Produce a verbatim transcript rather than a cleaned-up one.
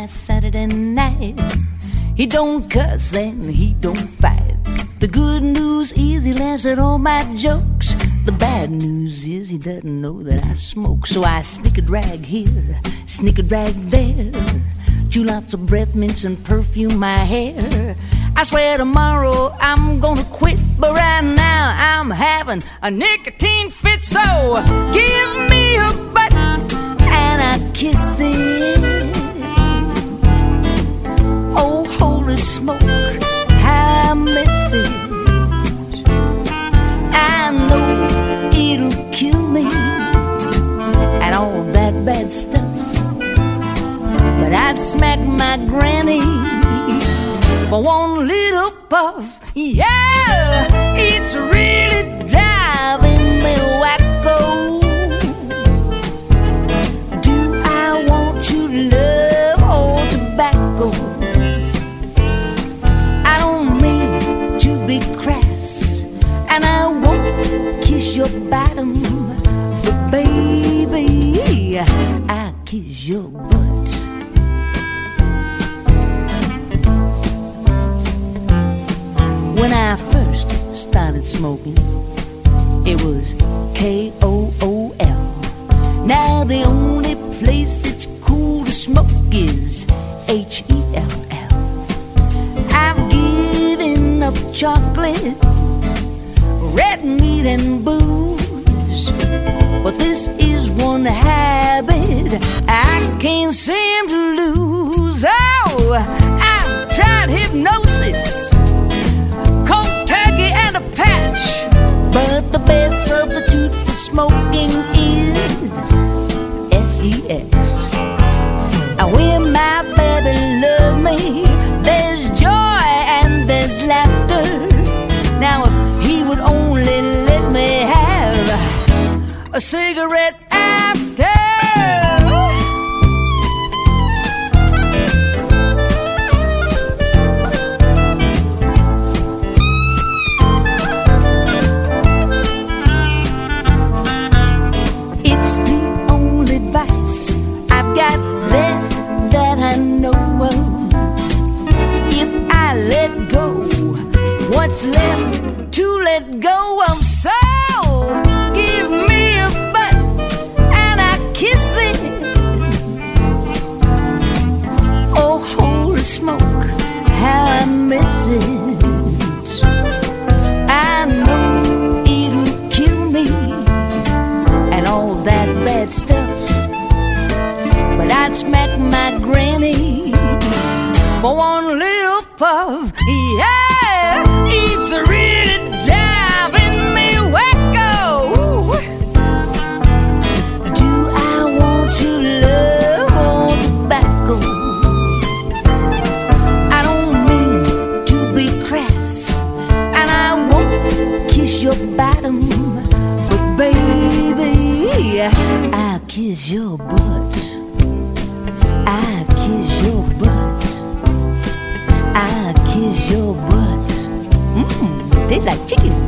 last Saturday night. He don't cuss and he don't fight. The good news is he laughs at all my jokes. The bad news is he doesn't know that I smoke. So I sneak a drag here, sneak a drag there. Chew lots of breath mints and perfume my hair. I swear tomorrow I'm gonna quit, but right now I'm having a nicotine fit. So give me a butt and I kiss it. Oh, holy smoke, how I miss it. I know it'll kill me and all that bad stuff, but I'd smack my granny for one little puff. Yeah, it's really driving me wacko. Do I want to love or tobacco? I don't mean to be crass, and I won't kiss your bottom, but baby, I kiss your butt. When I first started smoking, it was K O O L. Now the only place that's cool to smoke is H E L L. I've given up chocolate, red meat and booze, but this is one habit I can't seem to lose. Oh, I've tried hypnosis, but the best substitute for smoking is S E X. When my baby loves me, there's joy and there's laughter. Now if he would only let me have a cigarette after. I've got left that I know of. If I let go, what's left to let go of? So give me a butt and I kiss it. Oh, holy smoke, how I miss it. I know it'll kill me and all that bad stuff, but I'd smack my granny for one little puff. Yeah, it's really driving me wacko. Do I want to love or tobacco? I don't mean to be crass, and I won't kiss your bottom, but baby, I'll kiss your butt. I kiss your butt. I kiss your butt. Mmm, tastes like chicken.